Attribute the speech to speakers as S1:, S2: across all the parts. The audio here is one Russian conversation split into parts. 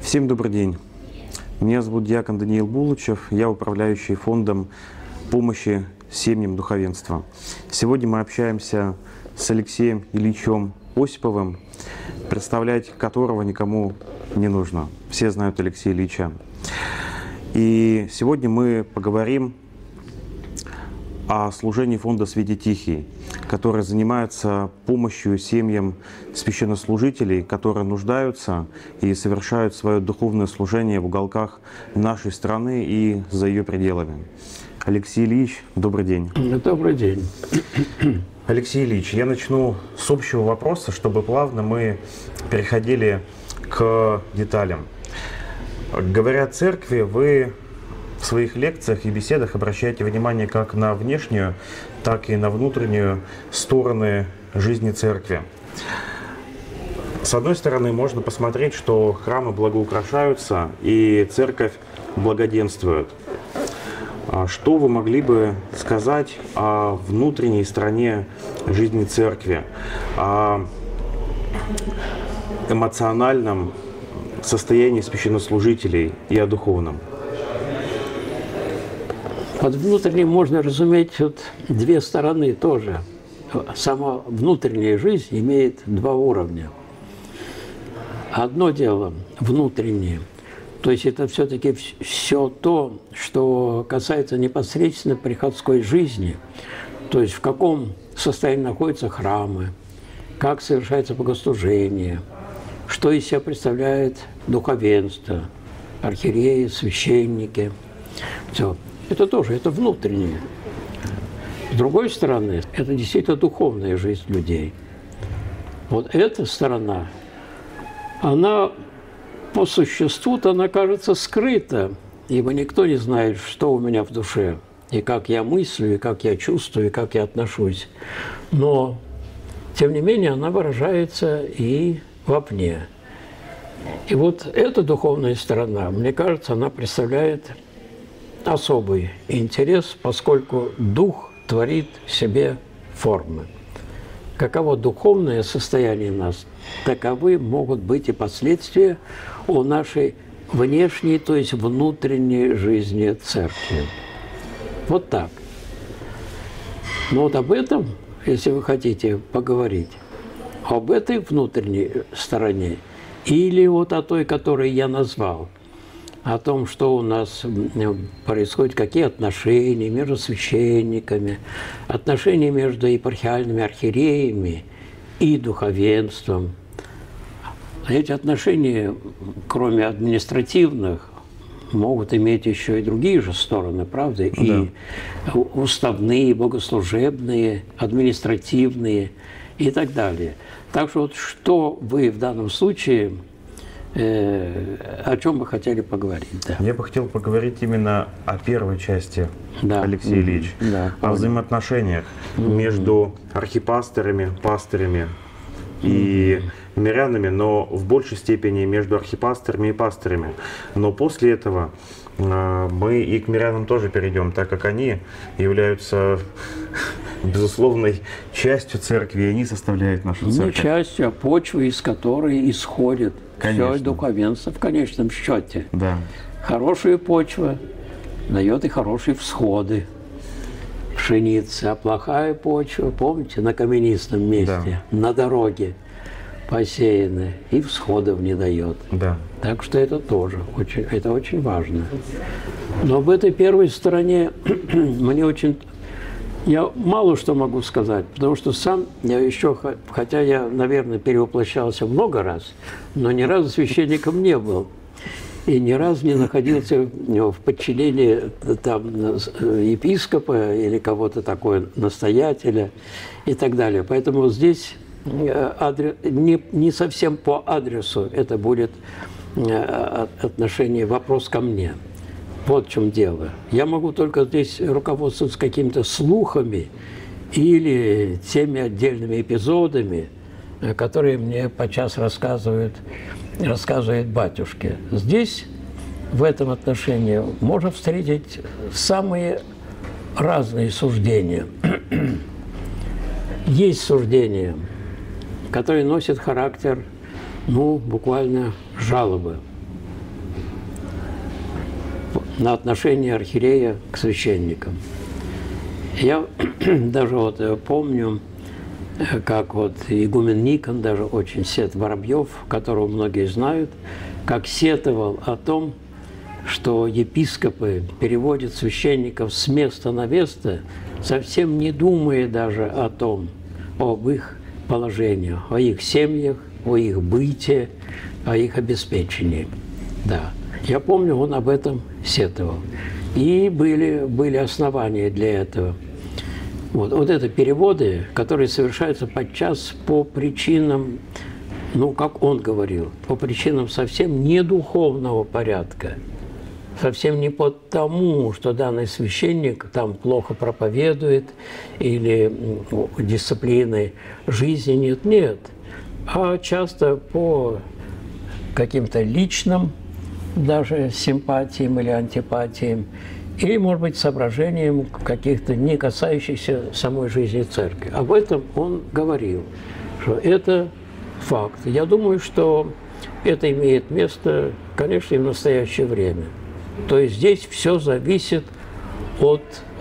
S1: Всем добрый день. Меня зовут диакон Даниил Булычев, я управляющий фондом помощи семьям духовенства. Сегодня мы общаемся с Алексеем Ильичем Осиповым, представлять которого никому не нужно. Все знают Алексея Ильича. И сегодня мы поговорим о служении фонда «Святей Тихий», который занимается помощью семьям священнослужителей, которые нуждаются и совершают свое духовное служение в уголках нашей страны и за ее пределами. Алексей Ильич, добрый день.
S2: Добрый день.
S1: Алексей Ильич, я начну с общего вопроса, чтобы плавно мы переходили к деталям. Говоря о церкви, вы в своих лекциях и беседах обращаете внимание как на внешнюю, так и на внутреннюю стороны жизни церкви. С одной стороны, можно посмотреть, что храмы благоукрашаются и церковь благоденствует. Что вы могли бы сказать о внутренней стороне жизни церкви, о эмоциональном состоянии священнослужителей и о духовном?
S2: Под внутренним можно разуметь две стороны тоже. Сама внутренняя жизнь имеет два уровня. Одно дело внутреннее, то есть это все-таки все то, что касается непосредственно приходской жизни, то есть в каком состоянии находятся храмы, как совершается богослужение, что из себя представляет духовенство, архиереи, священники, все. Это тоже, это внутреннее. С другой стороны, это действительно духовная жизнь людей. Вот эта сторона, она по существу-то, она кажется скрыта, ибо никто не знает, что у меня в душе, и как я мыслю, и как я чувствую, и как я отношусь. Но, тем не менее, она выражается и вовне. И вот эта духовная сторона, мне кажется, она представляет особый интерес, поскольку Дух творит в себе формы. Каково духовное состояние нас, таковы могут быть и последствия у нашей внешней, то есть внутренней жизни церкви. Вот так. Но вот об этом, если вы хотите поговорить, об этой внутренней стороне, или вот о той, которую я назвал, о том, что у нас происходит, какие отношения между священниками, отношения между епархиальными архиереями и духовенством. Эти отношения, кроме административных, могут иметь еще и другие же стороны, правда? Да. И уставные, богослужебные, административные и так далее. Так что вот что вы в данном случае... о чем вы хотели поговорить? Да.
S1: Я бы хотел поговорить именно о первой части, да. Алексей Ильич, да, о взаимоотношениях между архипасторами, пастырями и мирянами, но в большей степени между архипасторами и пастырями. Но после этого мы и к мирянам тоже перейдем, так как они являются безусловной частью церкви, и они составляют нашу церковь.
S2: Не частью, а почвой, из которой исходит все духовенство в конечном счете.
S1: Да.
S2: Хорошая почва дает и хорошие всходы пшеницы, а плохая почва, помните, на каменистом месте, да, на дороге посеяны, и всходов не дает.
S1: Да.
S2: Так что это тоже очень важно. Но об этой первой стороне я мало что могу сказать, потому что сам я еще, хотя я, наверное, перевоплощался много раз, но ни разу священником не был. И ни разу не находился в подчинении там, епископа или кого-то такого, настоятеля и так далее. Поэтому здесь не совсем по адресу это будет отношение, вопрос ко мне. Вот в чем дело. Я могу только здесь руководствоваться какими-то слухами или теми отдельными эпизодами, которые мне подчас рассказывают батюшки. Здесь, в этом отношении, можно встретить самые разные суждения. Есть суждения, которые носят характер, буквально жалобы. на отношение архиерея к священникам. Я даже вот помню, как вот игумен Никон, даже очень Воробьев, которого многие знают, как сетовал о том, что епископы переводят священников с места на место, совсем не думая даже о том, об их положении, о их семьях, о их быте, о их обеспечении. Да, я помню, он об этом сетовал. И были основания для этого. Вот это переводы, которые совершаются подчас по причинам, ну, как он говорил, по причинам совсем не духовного порядка. Совсем не потому, что данный священник там плохо проповедует или дисциплины жизни нет. Нет. А часто по каким-то личным даже симпатиям или антипатиям, или, может быть, соображениям каких-то не касающихся самой жизни церкви. Об этом он говорил, что это факт. Я думаю, что это имеет место, конечно, и в настоящее время. То есть здесь все зависит от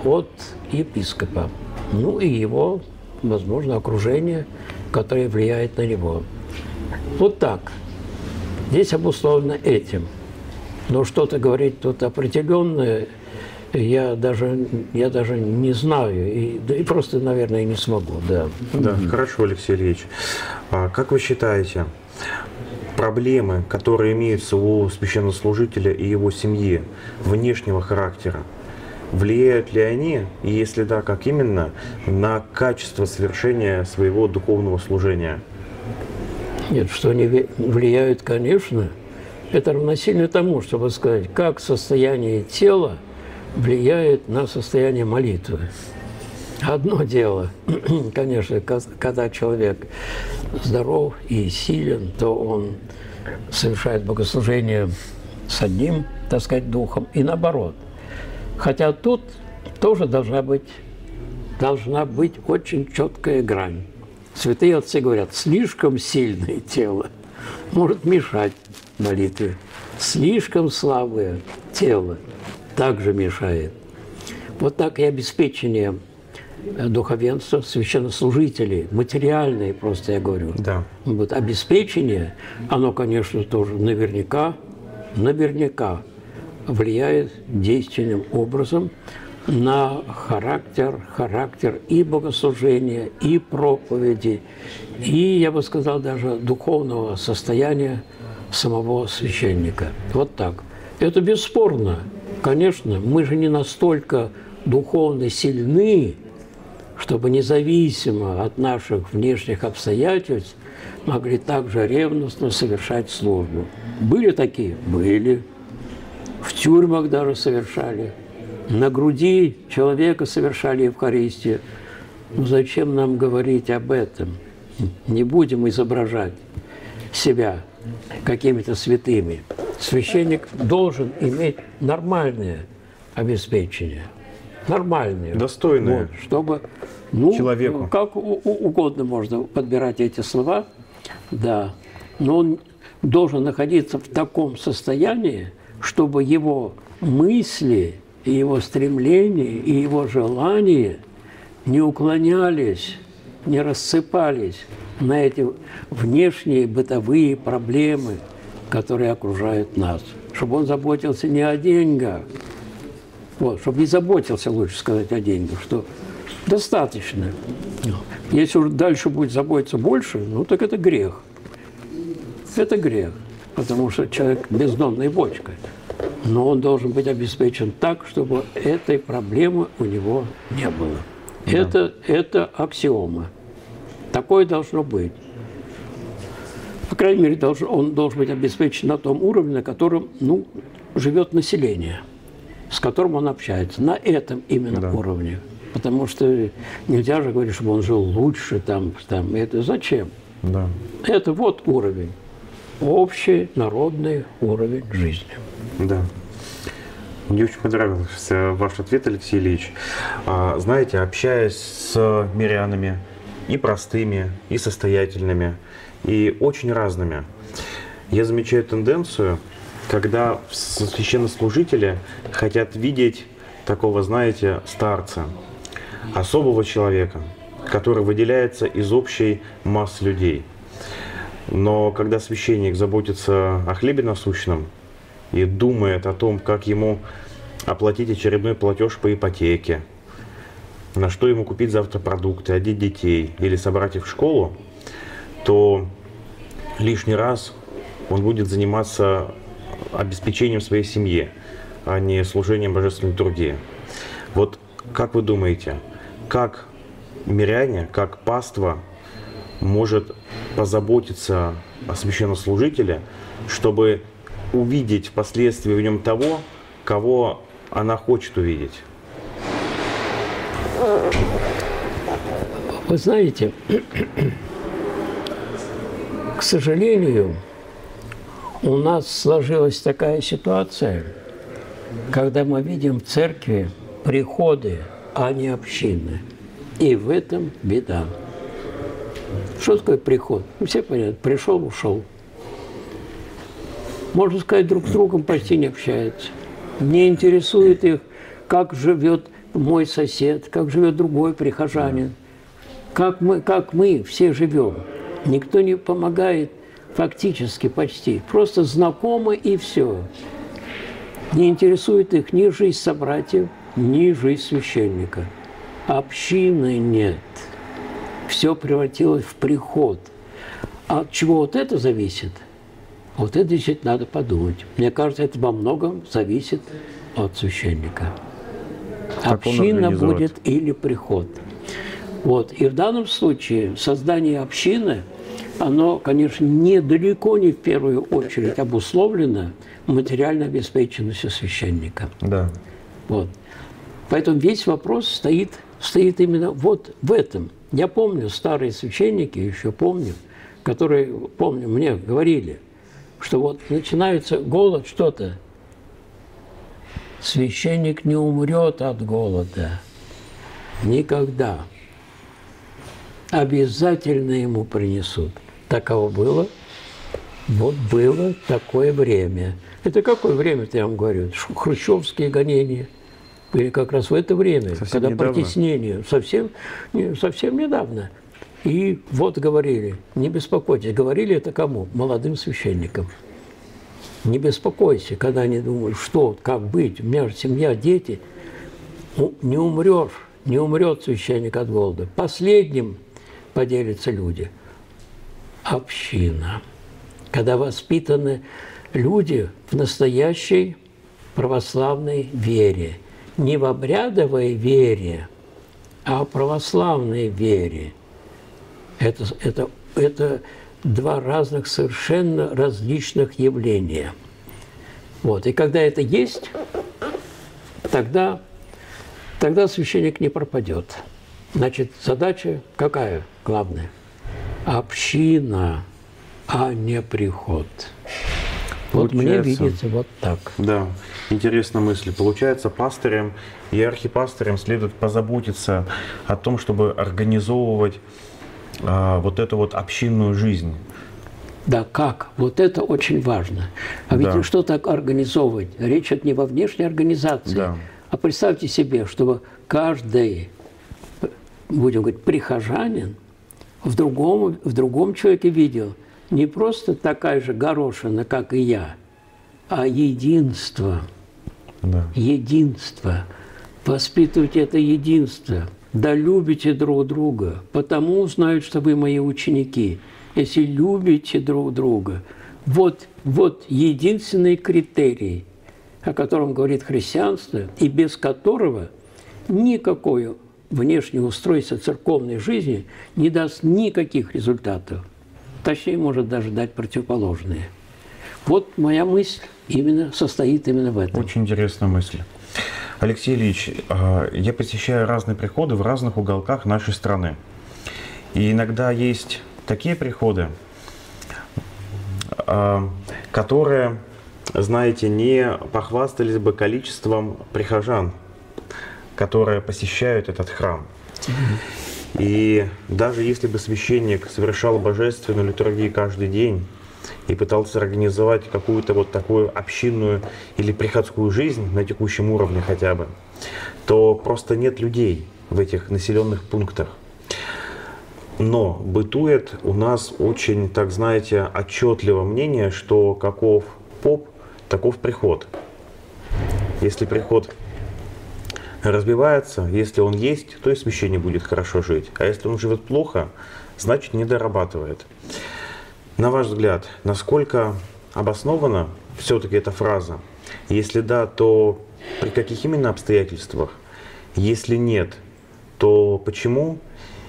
S2: епископа, ну и его, возможно, окружения, которое влияет на него. Вот так. Здесь обусловлено этим. Но что-то говорить тут определенное я даже не знаю, и просто, наверное, не смогу. Да.
S1: Да, хорошо, Алексей Ильич. Как вы считаете, проблемы, которые имеются у священнослужителя и его семьи внешнего характера, влияют ли они, и если да, как именно, на качество совершения своего духовного служения?
S2: Нет, что они влияют, конечно. Это равносильно тому, чтобы сказать, как состояние тела влияет на состояние молитвы. Одно дело, конечно, когда человек здоров и силен, то он совершает богослужение с одним, так сказать, духом, и наоборот. Хотя тут тоже должна быть очень четкая грань. Святые отцы говорят, слишком сильное тело может мешать молитве, слишком слабое тело также мешает. Вот так и обеспечение духовенства, священнослужителей, материальные, просто я говорю.
S1: Да.
S2: Вот обеспечение, оно, конечно, тоже наверняка влияет действенным образом на характер и богослужения, и проповеди, и, я бы сказал, даже духовного состояния самого священника. Вот так. Это бесспорно. Конечно, мы же не настолько духовно сильны, чтобы независимо от наших внешних обстоятельств могли также ревностно совершать службу. Были такие? Были. В тюрьмах даже совершали. На груди человека совершали Евхаристию. Ну зачем нам говорить об этом? Не будем изображать себя какими-то святыми. Священник должен иметь нормальное обеспечение. Нормальное.
S1: Достойное.
S2: Вот, чтобы, ну,
S1: человеку.
S2: Как угодно можно подбирать эти слова, да. Но он должен находиться в таком состоянии, чтобы его мысли, и его стремления, и его желания не уклонялись, не рассыпались на эти внешние бытовые проблемы, которые окружают нас. Чтобы он заботился не о деньгах, вот, чтобы не заботился, лучше сказать, о деньгах, что достаточно. Если уж дальше будет заботиться больше, ну так это грех. Это грех, потому что человек бездонной бочкой. Но он должен быть обеспечен так, чтобы этой проблемы у него не было. Да. Это аксиома. Такое должно быть. По крайней мере, он должен быть обеспечен на том уровне, на котором живет население, с которым он общается. На этом именно уровне. Потому что нельзя же говорить, чтобы он жил лучше там. Это зачем?
S1: Да.
S2: Это вот уровень. Общий народный уровень жизни.
S1: Да. Мне очень понравился ваш ответ, Алексей Ильич. Знаете, общаясь с мирянами, и простыми, и состоятельными, и очень разными, я замечаю тенденцию, когда священнослужители хотят видеть такого, знаете, старца, особого человека, который выделяется из общей массы людей. Но когда священник заботится о хлебе насущном и думает о том, как ему оплатить очередной платеж по ипотеке, на что ему купить завтра продукты, одеть детей или собрать их в школу, то лишний раз он будет заниматься обеспечением своей семьи, а не служением божественной литургии. Вот как вы думаете, как миряне, как паства может позаботиться о священнослужителе, чтобы увидеть впоследствии в нем того, кого она хочет увидеть?
S2: Вы знаете, к сожалению, у нас сложилась такая ситуация, когда мы видим в церкви приходы, а не общины. И в этом беда. Что такое приход? Ну, все понятно. Пришел, ушел. Можно сказать, друг с другом почти не общаются. Не интересует их, как живет мой сосед, как живет другой прихожанин, как мы все живем. Никто не помогает фактически почти. Просто знакомы и все. Не интересует их ни жизнь собратьев, ни жизнь священника. Общины нет. Все превратилось в приход. А от чего вот это зависит? Вот это действительно надо подумать. Мне кажется, это во многом зависит от священника. Община будет или приход. Вот. И в данном случае создание общины, оно, конечно, далеко не в первую очередь обусловлено материальной обеспеченностью священника.
S1: Да.
S2: Вот. Поэтому весь вопрос стоит именно вот в этом. Я помню, старые священники, еще помню, которые, мне говорили, что вот начинается голод, что-то. Священник не умрет от голода. Никогда. Обязательно ему принесут. Таково было. Вот было такое время. Это какое время-то, я вам говорю? Хрущевские гонения. Или как раз в это время,
S1: совсем
S2: когда
S1: недавно.
S2: притеснение. Совсем недавно. И вот говорили, не беспокойтесь. Говорили это кому? Молодым священникам. Не беспокойся, когда они думают, что, как быть, у меня же семья, дети. Не умрешь, не умрет священник от голода. Последним поделятся люди. Община. Когда воспитаны люди в настоящей православной вере. Не в обрядовой вере, а в православной вере. Это два разных, совершенно различных явления. Вот. И когда это есть, тогда священник не пропадет. Значит, задача какая главная? Община, а не приход. Вот мне видится вот так.
S1: Да, интересная мысль. Получается, пастырям и архипастырям следует позаботиться о том, чтобы организовывать вот эту вот общинную жизнь.
S2: Да, как? Вот это очень важно. А ведь что так организовывать? Речь идет не во внешней организации, а представьте себе, чтобы каждый, будем говорить, прихожанин в другом человеке видел не просто такая же горошина, как и я, а единство.
S1: Да.
S2: Единство. Воспитывайте это единство. Да любите друг друга, потому узнают, что вы мои ученики. Если любите друг друга. Вот единственный критерий, о котором говорит христианство, и без которого никакое внешнее устройство церковной жизни не даст никаких результатов. Точнее, может даже дать противоположные. Вот моя мысль состоит именно в этом.
S1: Очень интересная мысль. Алексей Ильич, я посещаю разные приходы в разных уголках нашей страны. И иногда есть такие приходы, которые, знаете, не похвастались бы количеством прихожан, которые посещают этот храм. И даже если бы священник совершал божественную литургию каждый день, и пытался организовать какую-то вот такую общинную или приходскую жизнь на текущем уровне хотя бы, то просто нет людей в этих населенных пунктах. Но бытует у нас очень, так знаете, отчетливо мнение, что каков поп, таков приход. Если приход разбивается, если он есть, то и священник будет хорошо жить. А если он живет плохо, значит не дорабатывает. На ваш взгляд, насколько обоснована все-таки эта фраза? Если да, то при каких именно обстоятельствах? Если нет, то почему?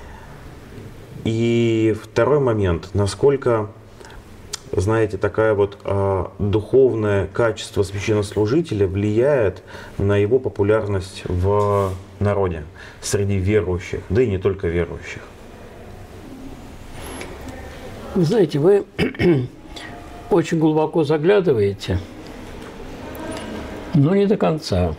S1: И второй момент, насколько, знаете, такая вот духовное качество священнослужителя влияет на его популярность в народе, среди верующих, да и не только верующих?
S2: Вы знаете, вы очень глубоко заглядываете, но не до конца.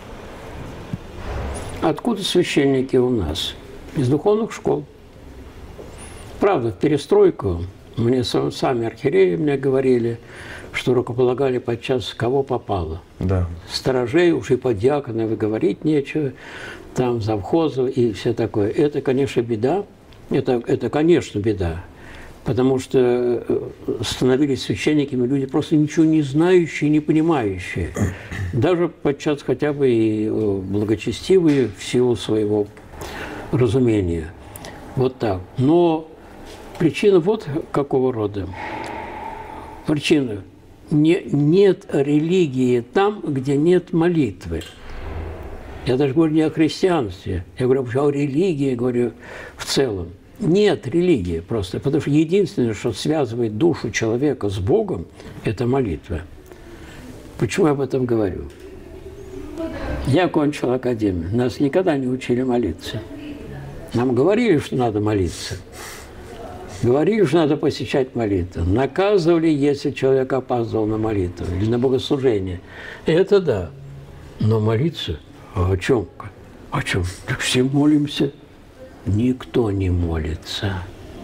S2: Откуда священники у нас? Из духовных школ. Правда, в перестройку мне сами архиереи мне говорили, что рукополагали подчас кого попало.
S1: Да.
S2: Сторожей, уж и подьяконов, и говорить нечего, там завхозов и все такое. Это, конечно, беда. Это, конечно, беда. Потому что становились священниками люди просто ничего не знающие, не понимающие. Даже подчас хотя бы и благочестивые в силу своего разумения. Вот так. Но причина вот какого рода. Причина. Нет религии там, где нет молитвы. Я даже говорю не о христианстве. Я говорю о религии, говорю в целом. Нет религии просто, потому что единственное, что связывает душу человека с Богом, это молитва. Почему я об этом говорю? Я окончил академию. Нас никогда не учили молиться. Нам говорили, что надо молиться. Говорили, что надо посещать молитву. Наказывали, если человек опаздывал на молитву или на богослужение. Это да. Но молиться? А о чем? О чем? Так все молимся. Никто не молится.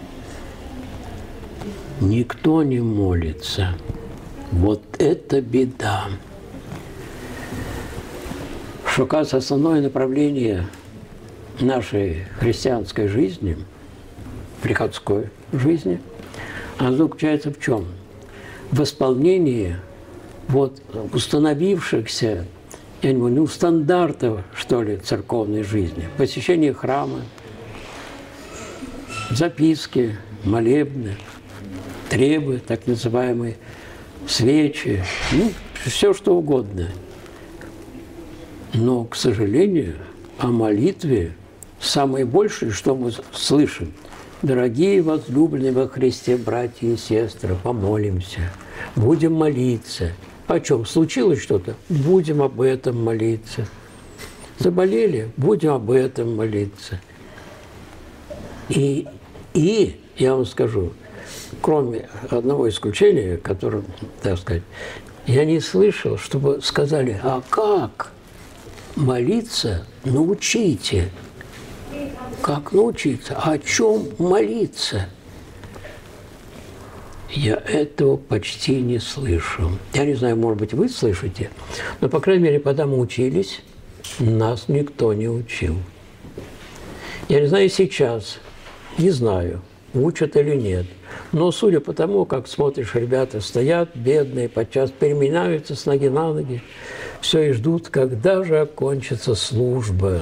S2: Никто не молится. Вот это беда. Что, кажется, основное направление нашей христианской жизни, приходской жизни, оно заключается в чем? В исполнении вот установившихся, я не знаю, стандартов, что ли, церковной жизни. Посещение храма, записки, молебны, требы, так называемые, свечи, ну, все что угодно. Но, к сожалению, о молитве самое большее, что мы слышим: дорогие возлюбленные во Христе братья и сестры, помолимся, будем молиться. О чем? Случилось что-то? Будем об этом молиться. Заболели? Будем об этом молиться. И я вам скажу, кроме одного исключения, которым, так сказать, я не слышал, чтобы сказали: а как молиться? Научите. Как научиться? О чем молиться? Я этого почти не слышу. Я не знаю, может быть, вы слышите, но, по крайней мере, когда мы учились, нас никто не учил. Я не знаю сейчас, не знаю, учат или нет. Но судя по тому, как смотришь, ребята стоят, бедные, подчас переминаются с ноги на ноги, все и ждут, когда же окончится служба.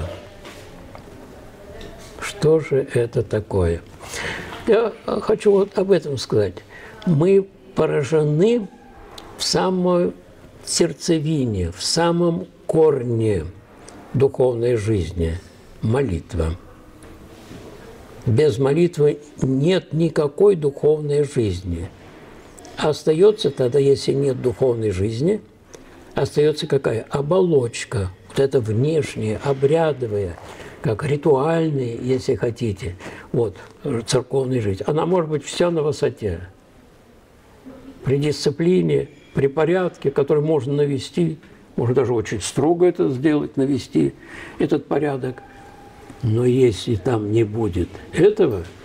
S2: Что же это такое? Я хочу вот об этом сказать. Мы поражены в самой сердцевине, в самом корне духовной жизни – молитва. Без молитвы нет никакой духовной жизни. Остается тогда, если нет духовной жизни, остается какая? Оболочка, вот эта внешняя, обрядовая, как ритуальная, если хотите, вот, церковная жизнь. Она может быть вся на высоте. При дисциплине, при порядке, который можно навести, можно даже очень строго это сделать, навести этот порядок. Но если там не будет этого,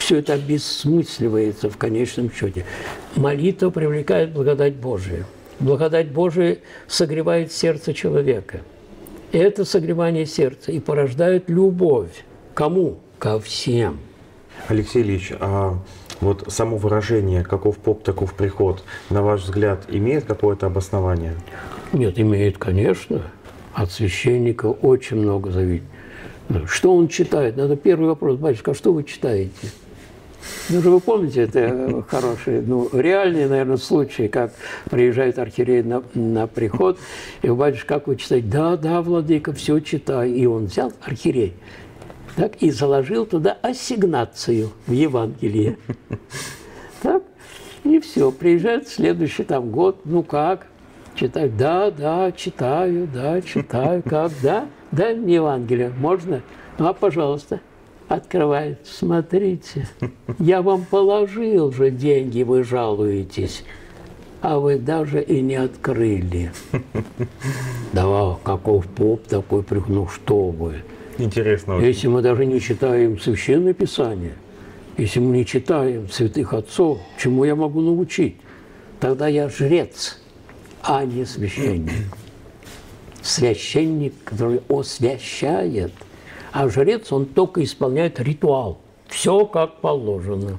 S2: все это обесмысливается в конечном счете. Молитва привлекает благодать Божию. Благодать Божия согревает сердце человека. И это согревание сердца и порождает любовь. Кому? Ко всем.
S1: Алексей Ильич, а вот само выражение «каков поп, таков приход», на ваш взгляд, имеет какое-то обоснование?
S2: Нет, имеет, конечно. От священника очень много зависит. Что он читает? Надо первый вопрос. Батюшка, а что вы читаете? Ну же, вы помните, это хороший, реальный, наверное, случай, как приезжает архиерей на приход, и батюшка, как вы читаете? Да, владыка, все читаю. И он взял, архиерей, так, и заложил туда ассигнацию в Евангелие. Так, и все. Приезжает следующий там год, как? Читаю, да, читаю, как, да? Дай мне Евангелие, можно? Пожалуйста. Открывает, смотрите, я вам положил же деньги, вы жалуетесь, а вы даже и не открыли. Да, каков поп такой приход, ну что вы.
S1: Интересно очень.
S2: Если мы даже не читаем Священное Писание, если мы не читаем святых отцов, чему я могу научить? Тогда я жрец, а не священник. Священник, который освящает, а жрец, он только исполняет ритуал. Все как положено.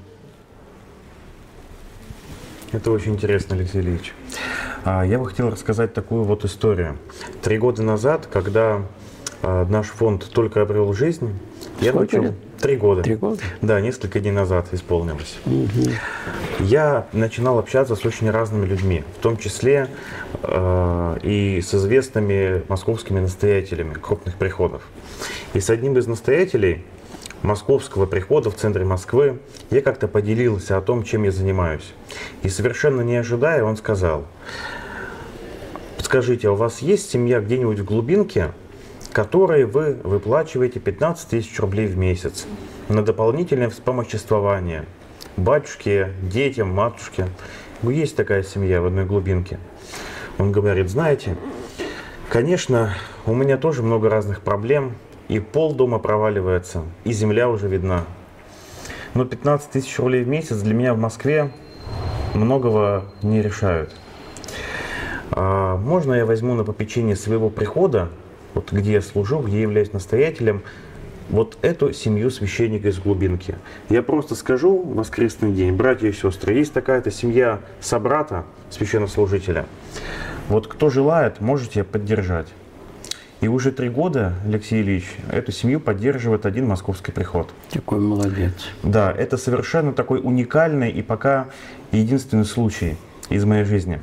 S1: Это очень интересно, Алексей Ильич. Я бы хотел рассказать такую вот историю. 3 года назад, когда наш фонд только обрел жизнь, я начал...
S2: лет?
S1: 3 года.
S2: 3 года?
S1: Да, несколько дней назад исполнилось.
S2: Угу.
S1: Я начинал общаться с очень разными людьми, в том числе и с известными московскими настоятелями крупных приходов. И с одним из настоятелей московского прихода в центре Москвы я как-то поделился о том, чем я занимаюсь. И совершенно не ожидая, он сказал: «Скажите, а у вас есть семья где-нибудь в глубинке, которой вы выплачиваете 15 тысяч рублей в месяц на дополнительное вспомоществование батюшке, детям, матушке?» Есть такая семья в одной глубинке. Он говорит: знаете, конечно, у меня тоже много разных проблем, и пол дома проваливается, и земля уже видна. Но 15 тысяч рублей в месяц для меня в Москве многого не решают. Можно я возьму на попечение своего прихода, вот где я служу, где я являюсь настоятелем, вот эту семью священника из глубинки? Я просто скажу в воскресный день: братья и сестры, есть такая-то семья собрата, священнослужителя. Вот кто желает, можете поддержать. И уже 3 года, Алексей Ильич, эту семью поддерживает один московский приход.
S2: Такой молодец.
S1: Да, это совершенно такой уникальный и пока единственный случай из моей жизни.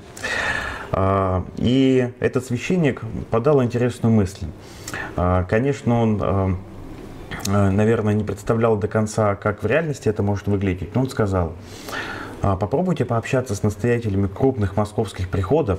S1: И этот священник подал интересную мысль. Конечно, он, наверное, не представлял до конца, как в реальности это может выглядеть, но он сказал: попробуйте пообщаться с настоятелями крупных московских приходов,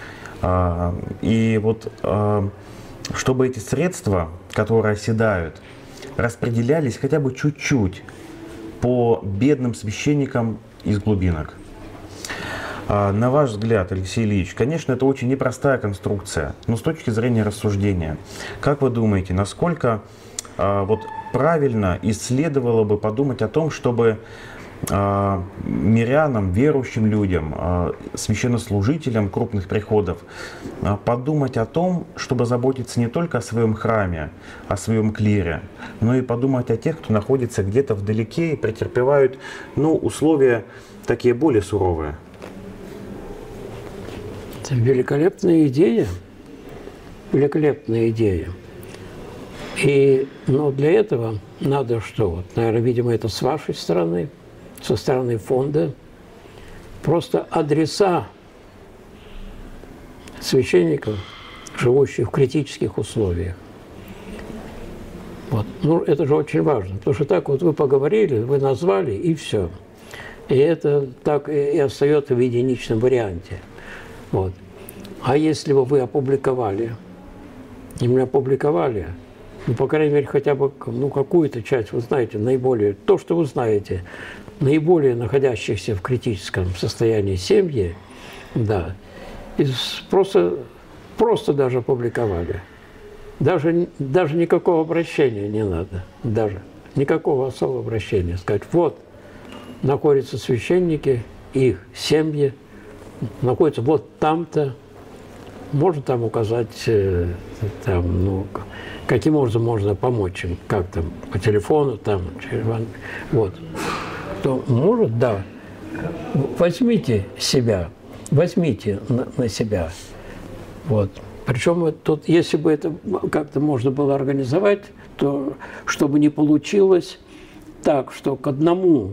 S1: и вот чтобы эти средства, которые оседают, распределялись хотя бы чуть-чуть по бедным священникам из глубинок. На ваш взгляд, Алексей Ильич, конечно, это очень непростая конструкция, но с точки зрения рассуждения, как вы думаете, насколько вот правильно и следовало бы подумать о том, чтобы мирянам, верующим людям, священнослужителям крупных приходов подумать о том, чтобы заботиться не только о своем храме, о своем клире, но и подумать о тех, кто находится где-то вдалеке и претерпевают, условия такие более суровые?
S2: Это великолепная идея. Великолепная идея. Но для этого надо что? Вот, наверное, видимо, это с вашей стороны, со стороны фонда, просто адреса священников, живущих в критических условиях. Вот. Это же очень важно, потому что так вот вы поговорили, вы назвали, и все. И это так и остается в единичном варианте. Вот. А если бы вы опубликовали, именно опубликовали, по крайней мере, хотя бы какую-то часть, вы знаете, наиболее, то, что вы знаете, наиболее находящихся в критическом состоянии семьи, да, просто даже опубликовали. Даже никакого обращения не надо, даже никакого особого обращения. Сказать: вот, находятся священники, их семьи, находятся вот там-то. Можно там указать, там, ну, каким образом можно помочь им, как там, по телефону, там, вот. Кто может, да, возьмите себя, возьмите на себя. Вот. Причем тут, если бы это как-то можно было организовать, то чтобы не получилось так, что к одному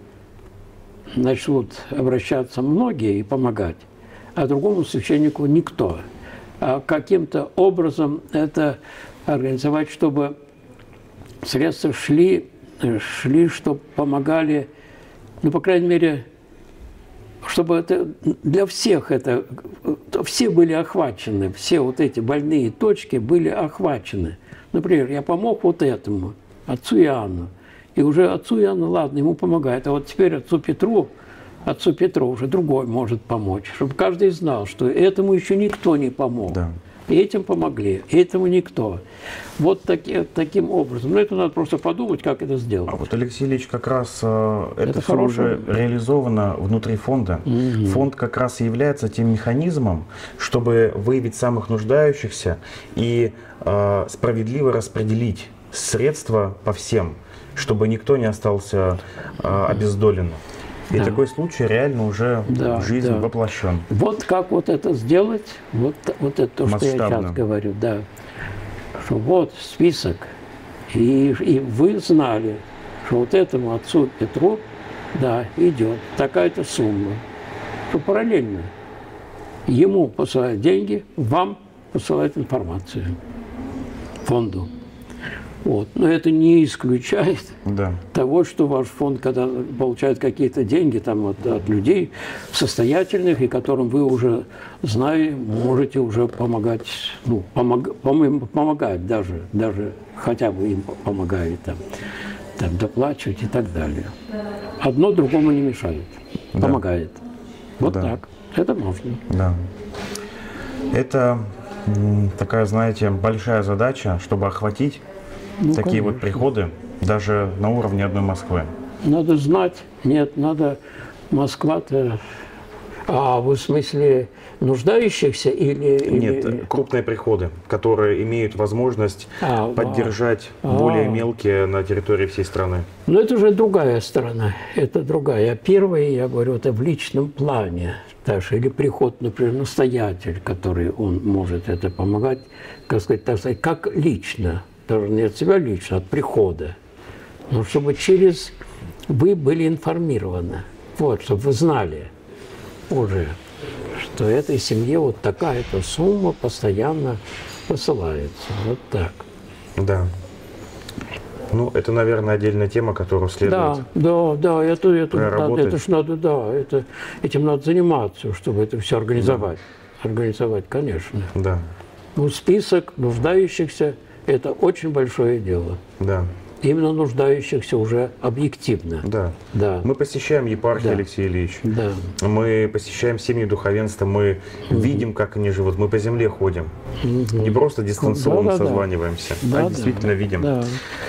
S2: начнут обращаться многие и помогать, а другому священнику никто. А каким-то образом это организовать, чтобы средства шли, чтобы помогали, ну, по крайней мере, чтобы это для всех это, все были охвачены, все вот эти больные точки были охвачены. Например, я помог вот этому, отцу Иоанну, и уже отцу Иоанну, ладно, ему помогает, а вот теперь отцу Петру уже другой может помочь, чтобы каждый знал, что этому еще никто не помог. Да. И этим помогли, и этому никто. Вот таким образом. Но это надо просто подумать, как это сделать.
S1: А вот, Алексей Ильич, как раз это все уже реализовано внутри фонда. Фонд как раз и является тем механизмом, чтобы выявить самых нуждающихся и справедливо распределить средства по всем, чтобы никто не остался обездоленным. И такой случай реально уже в жизнь воплощен.
S2: Вот как вот это сделать, вот это то, что я сейчас говорю, да. Что вот список, и вы знали, что вот этому отцу Петру, да, идет такая-то сумма. Что параллельно ему посылают деньги, вам посылают информацию, фонду. Вот. Но это не исключает того, что ваш фонд, когда получает какие-то деньги там, от людей состоятельных, и которым вы уже, зная, можете уже помогать, ну, помогать даже хотя бы им помогает, там, доплачивать и так далее. Одно другому не мешает, помогает. Вот так. Это можно.
S1: Да. Это такая, знаете, большая задача, чтобы охватить такие вот приходы даже на уровне одной Москвы.
S2: Надо знать, нет, надо Москва-то. А вы в смысле нуждающихся или...
S1: Нет, крупные приходы, которые имеют возможность поддержать более мелкие на территории всей страны.
S2: Но это уже другая сторона, это другая. Первое, я говорю, это в личном плане. Даже, или приход, например, настоятель, который он может это помогать, так сказать, как лично. Даже не от себя лично, от прихода. Но чтобы вы были информированы. Вот, чтобы вы знали уже, что этой семье вот такая-то сумма постоянно посылается. Вот так.
S1: Да. Ну, это, наверное, отдельная тема, которую следует
S2: это ж надо, этим надо заниматься, чтобы это все организовать. Организовать, конечно.
S1: Да.
S2: Ну, список нуждающихся – это очень большое дело.
S1: Да.
S2: Именно нуждающихся уже объективно.
S1: Да. Мы посещаем епархию, Алексей Ильич. Да. Мы посещаем семьи духовенства, мы видим, как они живут. Мы по земле ходим. Не просто дистанционно созваниваемся, а действительно видим.
S2: Да.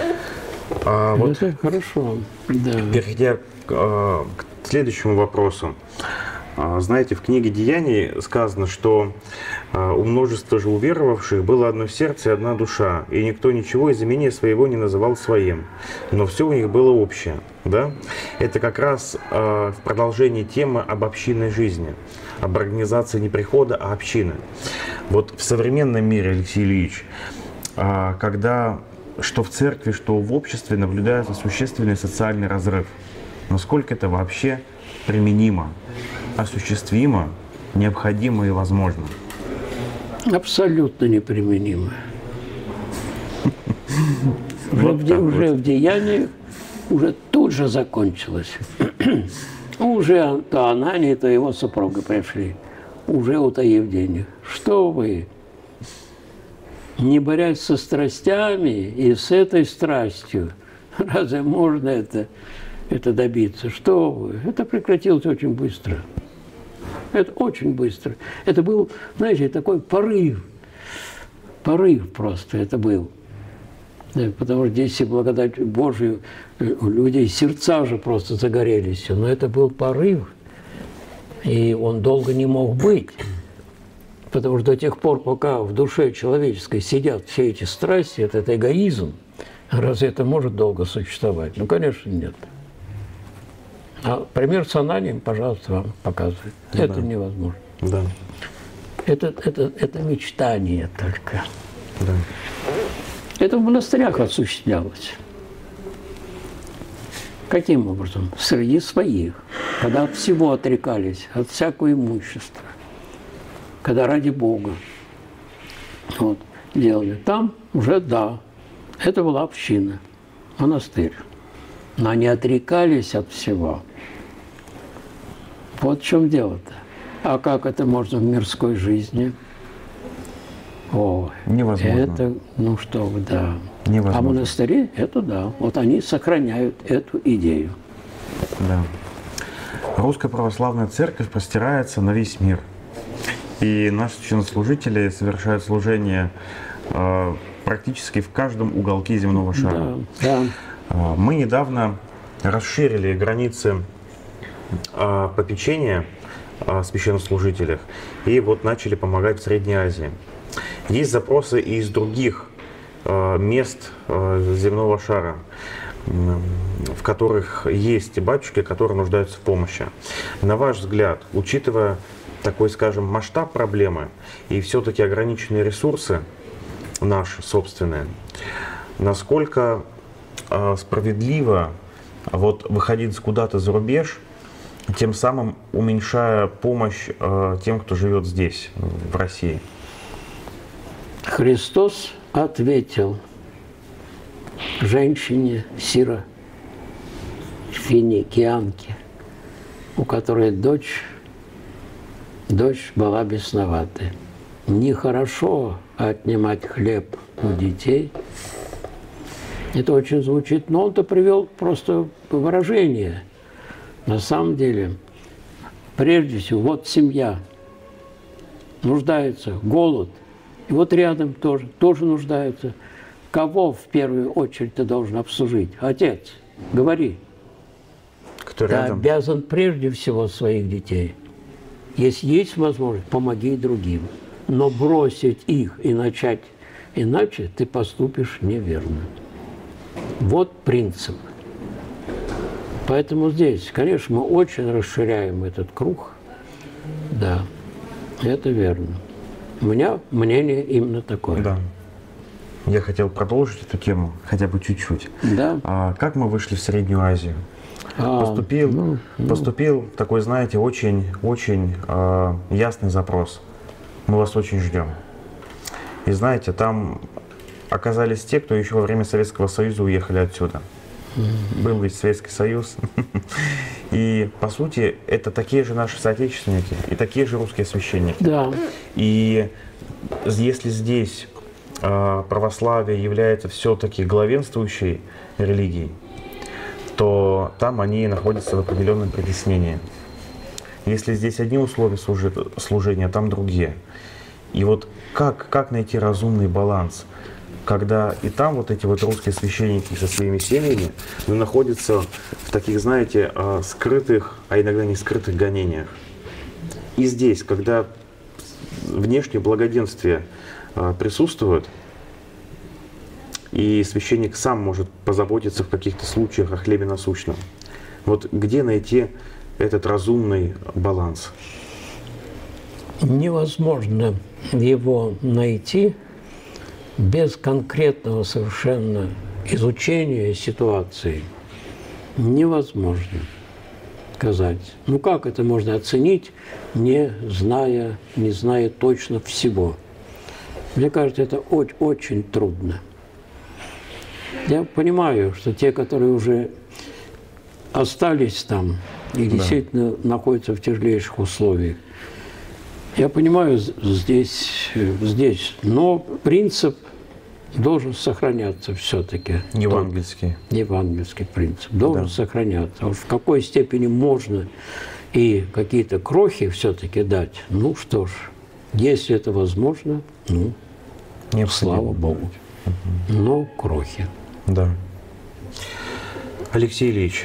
S1: Вот,
S2: это хорошо. Да.
S1: Перейдя к следующему вопросу. Знаете, в книге «Деяний» сказано, что у множества же уверовавших было одно сердце и одна душа, и никто ничего из имени своего не называл своим, но все у них было общее. Да? Это как раз в продолжении темы об общинной жизни, об организации не прихода, а общины. Вот в современном мире, Алексей Ильич, когда что в церкви, что в обществе наблюдается существенный социальный разрыв, насколько это вообще применимо, осуществимо, необходимо и возможно?
S2: Абсолютно неприменимо. Уже в деянии уже тут же закончилось. Уже то Анания, то его супруга пришли. Уже утаив денег. Что вы, не борясь со страстями и с этой страстью, разве можно это добиться? Что вы? Это прекратилось очень быстро. Это очень быстро. Это был, знаете, такой порыв. Порыв просто это был. Да, потому что здесь и благодать Божию у людей сердца же просто загорелись. Но это был порыв, и он долго не мог быть. Потому что до тех пор, пока в душе человеческой сидят все эти страсти, это эгоизм, разве это может долго существовать? Ну, конечно, нет. А пример с ананием, пожалуйста, вам показывает.
S1: Да.
S2: Это невозможно.
S1: Да.
S2: Это мечтание только.
S1: Да.
S2: Это в монастырях осуществлялось. Каким образом? Среди своих. Когда от всего отрекались, от всякого имущества. Когда ради Бога вот, делали. Там уже, да, это была община, монастырь. Но они отрекались от всего. Вот в чем дело-то. А как это можно в мирской жизни? О,
S1: Невозможно.
S2: это, ну что вы, да.
S1: Невозможно.
S2: А монастыри, это да. Вот они сохраняют эту идею.
S1: Да. Русская православная церковь простирается на весь мир. И наши священнослужители совершают служение практически в каждом уголке земного шара.
S2: Да, да.
S1: Мы недавно расширили границы попечения о священнослужителях и вот начали помогать в Средней Азии. Есть запросы и из других мест земного шара, в которых есть батюшки, которые нуждаются в помощи. На ваш взгляд, учитывая такой, скажем, масштаб проблемы и все-таки ограниченные ресурсы наши собственные, насколько справедливо вот выходить куда-то за рубеж, тем самым уменьшая помощь тем, кто живет здесь, в России?
S2: Христос ответил женщине Сира, финикианке, у которой дочь была бесноватой. Нехорошо отнимать хлеб у детей. Это очень звучит, но он-то привел просто выражение. На самом деле, прежде всего, вот семья нуждается, голод. И вот рядом тоже нуждается. Кого в первую очередь ты должен обслужить? Отец, говори.
S1: Кто
S2: Ты
S1: рядом?
S2: обязан прежде всего своих детей. Если есть возможность, помоги другим. Но бросить их и начать иначе, ты поступишь неверно. Вот принцип. Поэтому здесь, конечно, мы очень расширяем этот круг. Да, это верно. У меня мнение именно такое.
S1: Да. Я хотел продолжить эту тему хотя бы чуть-чуть.
S2: Да.
S1: Как мы вышли в Среднюю Азию? Поступил такой, знаете, очень ясный запрос. Мы вас очень ждем. И знаете, там оказались те, кто еще во время Советского Союза уехали отсюда. Был ведь Советский Союз. И, по сути, это такие же наши соотечественники и такие же русские священники.
S2: Да.
S1: И если здесь православие является все-таки главенствующей религией, то там они находятся в определенном притеснении. Если здесь одни условия служения, а там другие. И вот как найти разумный баланс, когда и там вот эти вот русские священники со своими семьями находятся в таких, знаете, скрытых, а иногда не скрытых гонениях. И здесь, когда внешнее благоденствие присутствует, и священник сам может позаботиться в каких-то случаях о хлебе насущном. Вот где найти этот разумный баланс?
S2: Невозможно его найти без конкретного совершенно изучения ситуации. Невозможно сказать. Ну как это можно оценить, не зная точно всего? Мне кажется, это очень трудно. Я понимаю, что те, которые уже остались там и действительно находятся в тяжелейших условиях, я понимаю здесь, но принцип должен сохраняться все-таки.
S1: Евангельский.
S2: Евангельский принцип должен сохраняться. А уж в какой степени можно и какие-то крохи все-таки дать, ну что ж, если это возможно, ну, слава Богу. но крохи.
S1: Да. Алексей Ильич,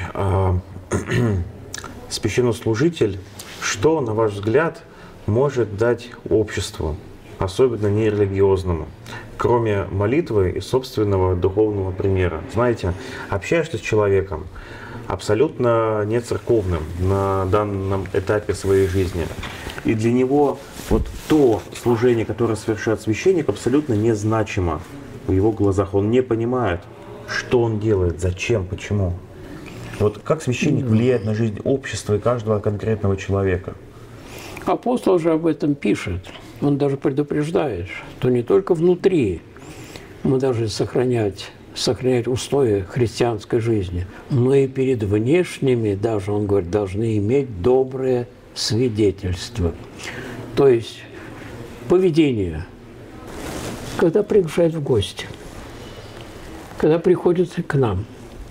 S1: священнослужитель, что, на ваш взгляд, может дать обществу, особенно нерелигиозному, кроме молитвы и собственного духовного примера? Знаете, общаешься с человеком, абсолютно не церковным на данном этапе своей жизни, и для него вот то служение, которое совершает священник, абсолютно незначимо в его глазах. Он не понимает, что он делает, зачем, почему. Вот как священник влияет на жизнь общества и каждого конкретного человека?
S2: Апостол же об этом пишет. Он даже предупреждает, что не только внутри мы должны сохранять устои христианской жизни, но и перед внешними, даже, он говорит, должны иметь доброе свидетельство. То есть поведение, когда приглашают в гости, когда приходят к нам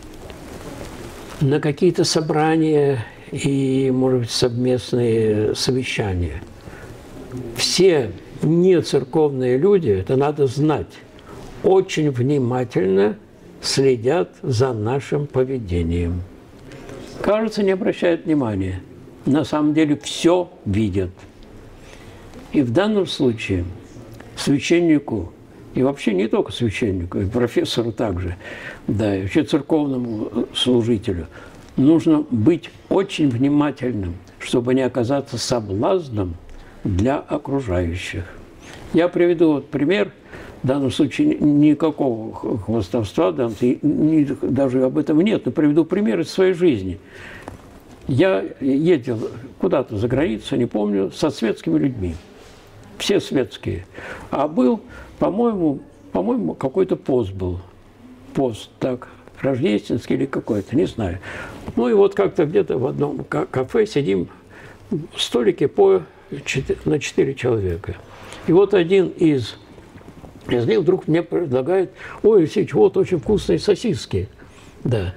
S2: на какие-то собрания и, может быть, совместные совещания. Все нецерковные люди, это надо знать, очень внимательно следят за нашим поведением. Кажется, не обращают внимания. На самом деле все видят. И в данном случае священнику, и вообще не только священнику, и профессору также, да, и вообще церковному служителю, нужно быть очень внимательным, чтобы не оказаться соблазном для окружающих. Я приведу вот пример, в данном случае никакого хвастовства, даже об этом нет, но приведу пример из своей жизни. Я ездил куда-то за границу, не помню, со светскими людьми. Все светские. А был, по-моему, какой-то пост был. Пост, так, рождественский или какой-то, не знаю. Ну и вот как-то где-то в одном кафе сидим, столики на 4 человека. И вот один из них вдруг мне предлагает: ой, Алексеевич, вот очень вкусные сосиски. Да.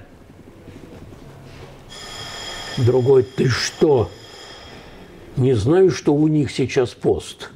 S2: Другой: ты что, не знаю, что у них сейчас пост?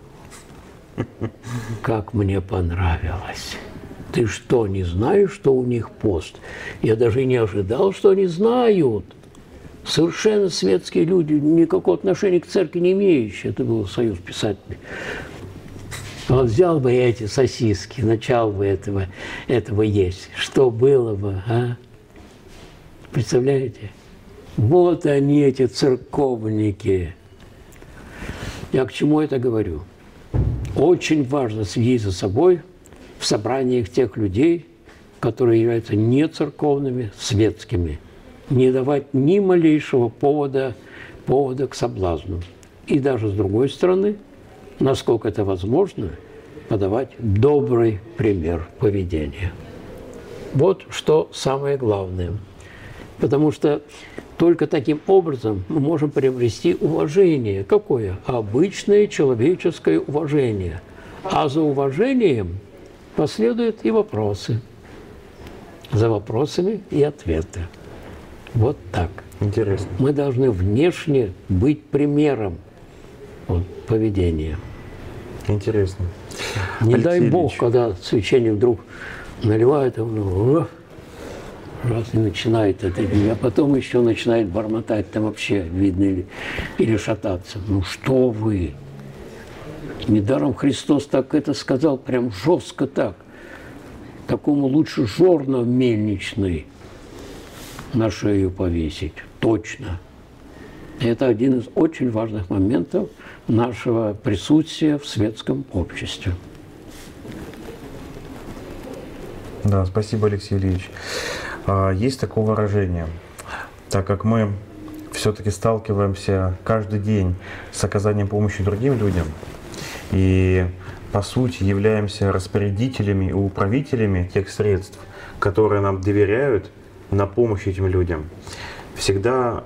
S2: Как мне понравилось. Ты что, не знаешь, что у них пост? Я даже и не ожидал, что они знают. Совершенно светские люди, никакого отношения к церкви не имеющие. Это был союз писателей. Вот взял бы я эти сосиски, начал бы этого есть. Что было бы, а? Представляете? Вот они, эти церковники. Я к чему это говорю? Очень важно следить за собой в собраниях тех людей, которые являются не церковными, светскими. Не давать ни малейшего повода к соблазну. И даже с другой стороны, насколько это возможно, подавать добрый пример поведения. Вот что самое главное. Потому что только таким образом мы можем приобрести уважение. Какое? Обычное человеческое уважение. А за уважением последуют и вопросы. За вопросами и ответы. Вот так.
S1: Интересно.
S2: Мы должны внешне быть примером поведения.
S1: Интересно.
S2: Не
S1: Алексей
S2: дай Бог,
S1: Ильич,
S2: когда священник вдруг наливает, раз и начинает это, а потом еще начинает бормотать, там вообще видно, или шататься. Ну что вы? Недаром Христос так это сказал, прям жестко так. Такому лучше жорно мельничный на шею повесить. Точно. И это один из очень важных моментов нашего присутствия в светском обществе.
S1: Да, спасибо, Алексей Ильич. Есть такое выражение: так как мы все-таки сталкиваемся каждый день с оказанием помощи другим людям и, по сути, являемся распорядителями и управителями тех средств, которые нам доверяют на помощь этим людям, всегда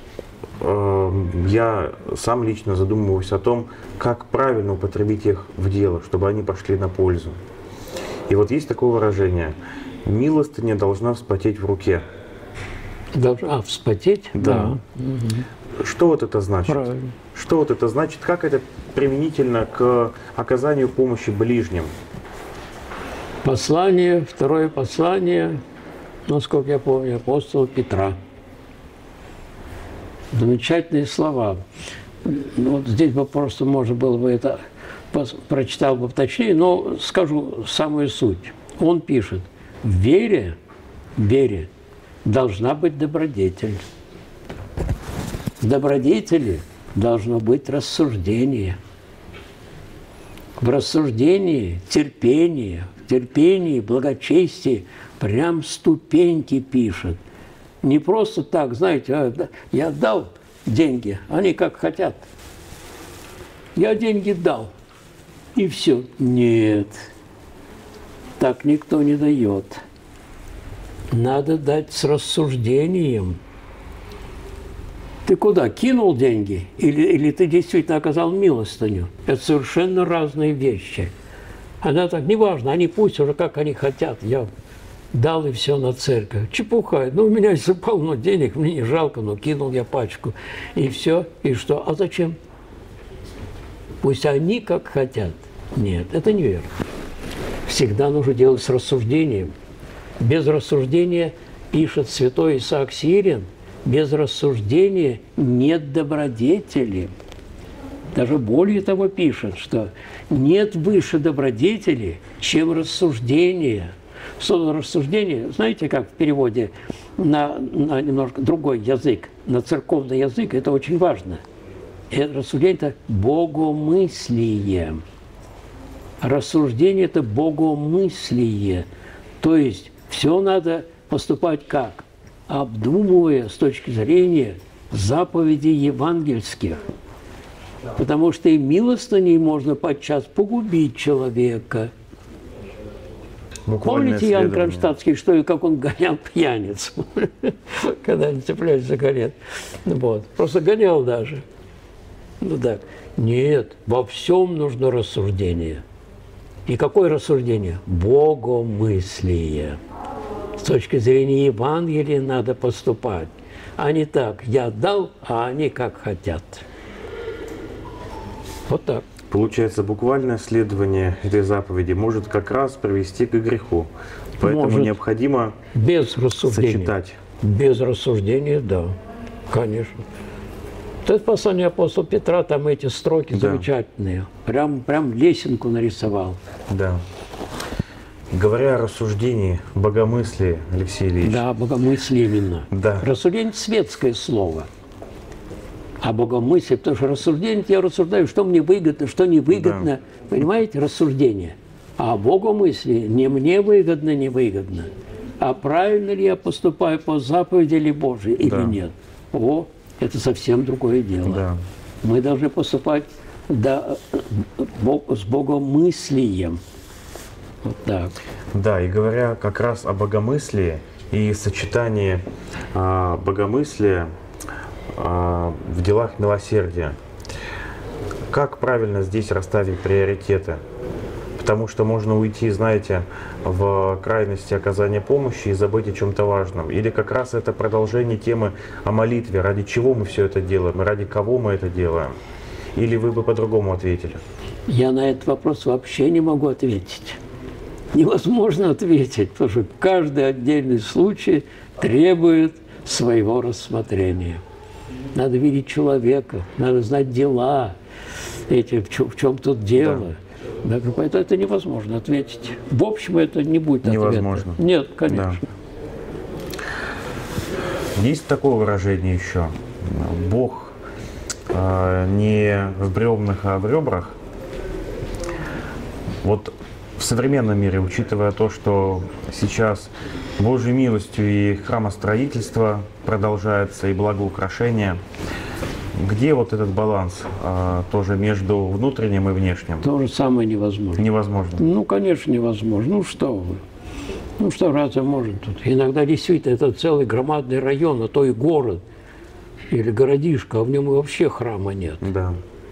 S1: я сам лично задумываюсь о том, как правильно употребить их в дело, чтобы они пошли на пользу. И вот есть такое выражение: милостыня должна вспотеть в руке.
S2: Вспотеть?
S1: Да.
S2: Угу.
S1: Что вот это значит?
S2: Правильно.
S1: Что вот это значит? Как это применительно к оказанию помощи ближним?
S2: Послание, второе послание, насколько я помню, апостола Петра. Замечательные слова. Ну, вот здесь бы просто можно было бы это прочитал бы точнее, но скажу самую суть. Он пишет: в вере должна быть добродетель. В добродетели должно быть рассуждение. В рассуждении терпение, в терпении благочестие. Прям ступеньки пишет. Не просто так, знаете, я дал деньги, они как хотят. Я деньги дал, и все. Нет, так никто не дает. Надо дать с рассуждением. Ты куда? Кинул деньги? Или ты действительно оказал милостыню? Это совершенно разные вещи. Она так, неважно, они пусть уже как они хотят. Я дал и все на церковь. Чепуха. Ну, у меня есть полно денег, мне не жалко, но кинул я пачку. И все. И что? А зачем? Пусть они как хотят. Нет, это неверно. Всегда нужно делать с рассуждением. Без рассуждения, пишет святой Исаак Сирин, без рассуждения нет добродетели. Даже более того пишет, что нет выше добродетели, чем рассуждение. Слово рассуждение, знаете, как в переводе на немножко другой язык, на церковный язык, это очень важно. Это рассуждение – это богомыслие. Рассуждение – это богомыслие. То есть все надо поступать как? Обдумывая с точки зрения заповедей евангельских. Потому что и милостыней можно подчас погубить человека. Помните Ян Кронштадтский, что и как он гонял пьяниц, когда они цеплялись за колен? Вот. Просто гонял даже. Ну так. Нет, во всем нужно рассуждение. И какое рассуждение? Богомыслие. С точки зрения Евангелия надо поступать. А не так, я дал, а они как хотят. Вот так.
S1: Получается, буквальное следование этой заповеди может как раз привести к греху. Поэтому может, необходимо
S2: без рассуждения.
S1: Сочетать.
S2: Без рассуждения, да, конечно. Это послание апостола Петра, там эти строки замечательные. Прям лесенку нарисовал.
S1: Да. Говоря о рассуждении, богомыслии, Алексей Ильич.
S2: Да, богомыслие именно.
S1: Да.
S2: Рассуждение – светское слово. А богомыслие, потому что рассуждение, я рассуждаю, что мне выгодно, что не выгодно. Да. Понимаете, рассуждение. А богомыслие не мне выгодно, не выгодно. А правильно ли я поступаю по заповеди ли Божией или нет? О, это совсем другое дело.
S1: Да.
S2: Мы должны поступать с богомыслием. Вот так.
S1: Да, и говоря как раз о богомыслии и сочетании богомыслия в делах милосердия. Как правильно здесь расставить приоритеты? Потому что можно уйти, знаете, в крайности оказания помощи и забыть о чем-то важном. Или как раз это продолжение темы о молитве. Ради чего мы все это делаем и ради кого мы это делаем? Или вы бы по-другому ответили?
S2: Я на этот вопрос вообще не могу ответить. Невозможно ответить, потому что каждый отдельный случай требует своего рассмотрения. Надо видеть человека, надо знать дела, в чем тут дело. Да. Да, поэтому это невозможно ответить. В общем, это не будет ответа.
S1: Невозможно.
S2: Нет, конечно.
S1: Да. Есть такое выражение еще. Бог не в бревнах, а в ребрах. Вот в современном мире, учитывая то, что сейчас Божьей милостью и храмостроительство продолжается, и благоукрашение, где вот этот баланс тоже между внутренним и внешним?
S2: То же самое невозможно.
S1: Невозможно?
S2: Ну, конечно, невозможно. Ну, что вы? Ну, что разве может тут? Иногда действительно это целый громадный район, а то и город, или городишко, а в нем и вообще храма нет.
S1: Да.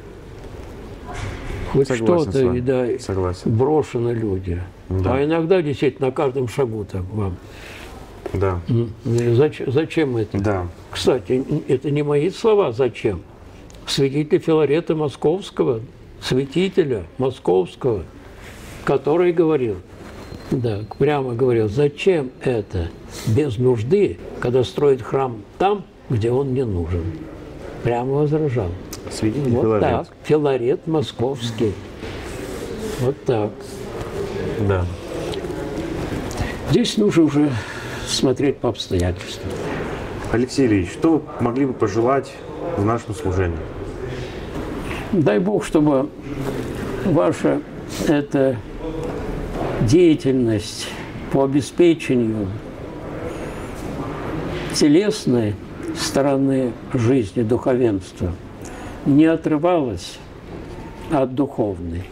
S2: Хоть что-то, да, брошено люди. Да. А иногда действительно на каждом шагу так вам.
S1: Да.
S2: Зачем это?
S1: Да.
S2: Кстати, это не мои слова, зачем. Святитель Филарета Московского, святителя Московского, который говорил, Да, прямо говорил, зачем это без нужды, когда строит храм там, где он не нужен. Прямо возражал.
S1: Святитель
S2: Вот
S1: Филарет.
S2: так, Филарет московский. Вот так.
S1: Да.
S2: Здесь нужно уже смотреть по обстоятельствам.
S1: Алексей Ильич, что вы могли бы пожелать в нашем служении?
S2: Дай Бог, чтобы ваша эта деятельность по обеспечению телесной стороны жизни духовенства не отрывалась от духовной.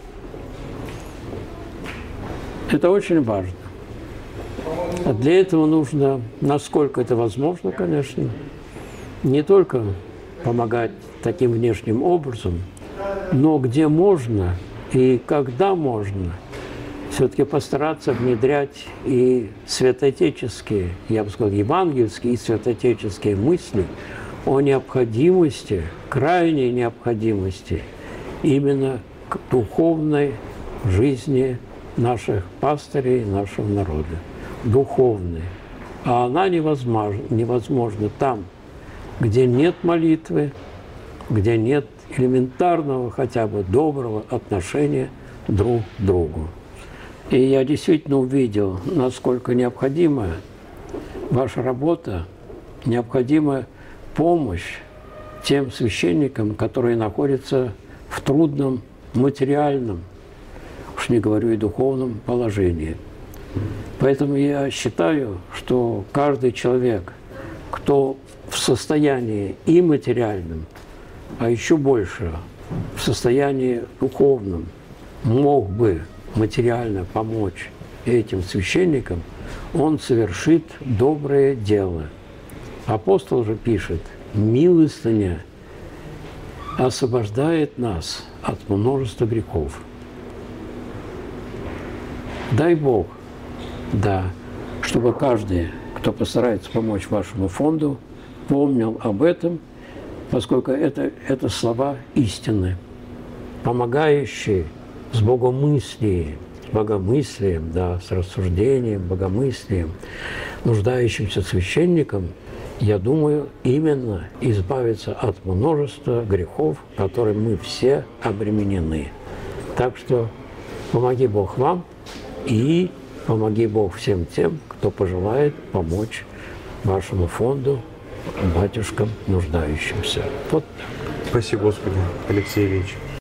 S2: Это очень важно. А для этого нужно, насколько это возможно, конечно, не только помогать таким внешним образом, но где можно и когда можно, все-таки постараться внедрять и святоотеческие, я бы сказал, евангельские и святоотеческие мысли о необходимости, крайней необходимости именно к духовной жизни наших пастырей, нашего народа. Духовной. А она невозможна там, где нет молитвы, где нет элементарного, хотя бы доброго отношения друг к другу. И я действительно увидел, насколько необходима ваша работа, необходима помощь тем священникам, которые находятся в трудном материальном, уж не говорю и духовном положении. Поэтому я считаю, что каждый человек, кто в состоянии и материальном, а еще больше в состоянии духовном, мог бы материально помочь этим священникам, он совершит доброе дело. Апостол же пишет, милостыня освобождает нас от множества грехов. Дай Бог, да, чтобы каждый, кто постарается помочь вашему фонду, помнил об этом, поскольку это слова истины, помогающие с богомыслием, да, с рассуждением, богомыслием, нуждающимся священникам, я думаю, именно избавиться от множества грехов, которым мы все обременены. Так что помоги Бог вам и помоги Бог всем тем, кто пожелает помочь вашему фонду, батюшкам нуждающимся. Вот так.
S1: Спасибо, Господи, Алексей Ильич.